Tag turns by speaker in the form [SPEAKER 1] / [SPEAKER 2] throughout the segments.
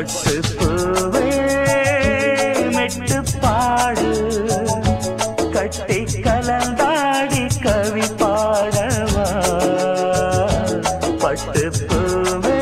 [SPEAKER 1] பட்டு பூவே மெட்டு பாடு கட்டி கலந்தாடி கவி பாடவா பட்டு பூவே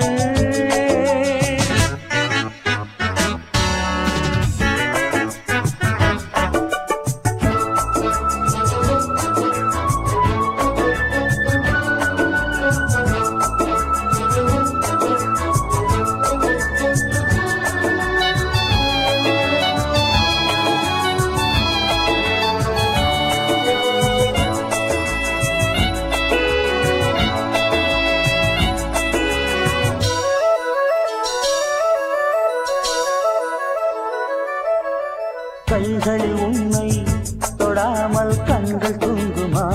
[SPEAKER 1] கைகளில் உன்னை தொடாமல் கண்கள் தூங்குமா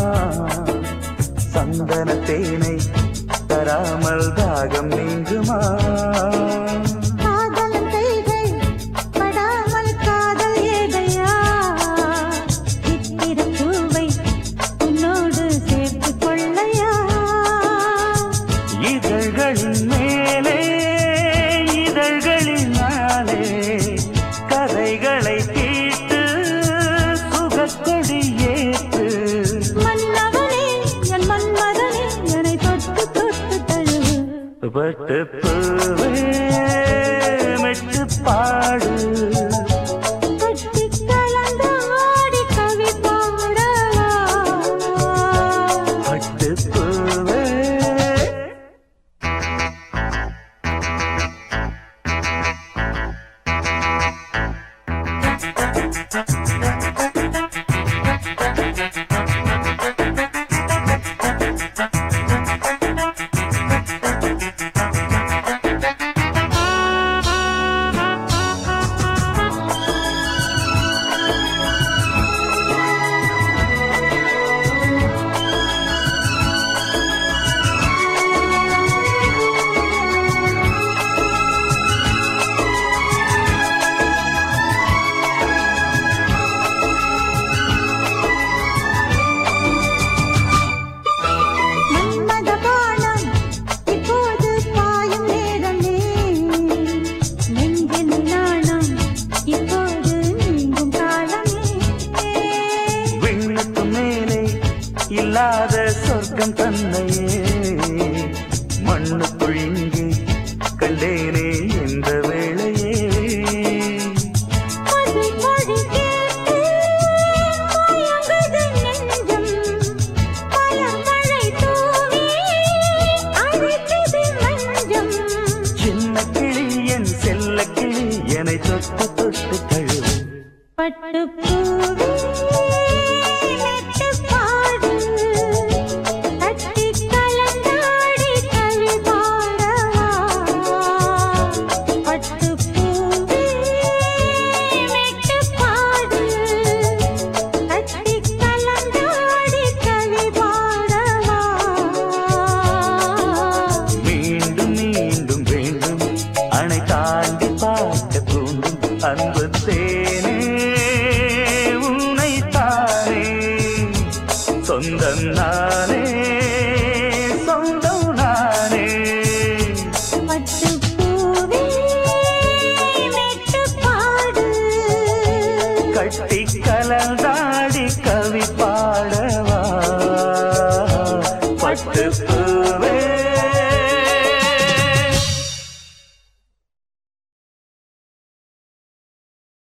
[SPEAKER 1] சந்தன தேனை தராமல் தாகம் நீங்குமா
[SPEAKER 2] காதல் கைகள் படாமல் காதல் ஏதையா சித்திர பூவை உன்னோடு சேர்த்து கொள்ளையா
[SPEAKER 1] இதழ்களின் மேலே இதழ்களின் மேலே கதைகளை பட்டு பூவே மெட்டு பாடு
[SPEAKER 2] கட்டி கலந்தாடி கவி பாடவா
[SPEAKER 1] பட்டு பூவே இல்லாத சொர்க்கம் தன்னையே மண்ணுக்குள் இங்கே கண்டேனே இந்த வேளையே சின்ன கிளி என் செல்ல கிளி என்னை தொட்டு தொட்டு தழுவு
[SPEAKER 2] பட்டு பூவே
[SPEAKER 1] அன்பு தேனே உன்னை தானே சொந்தம் நானே சொந்தம் நானே
[SPEAKER 2] பட்டு பூவே மெட்டு பாடு
[SPEAKER 1] கட்டி கலந்தாடி கவி பாடவா பட்டு பூவே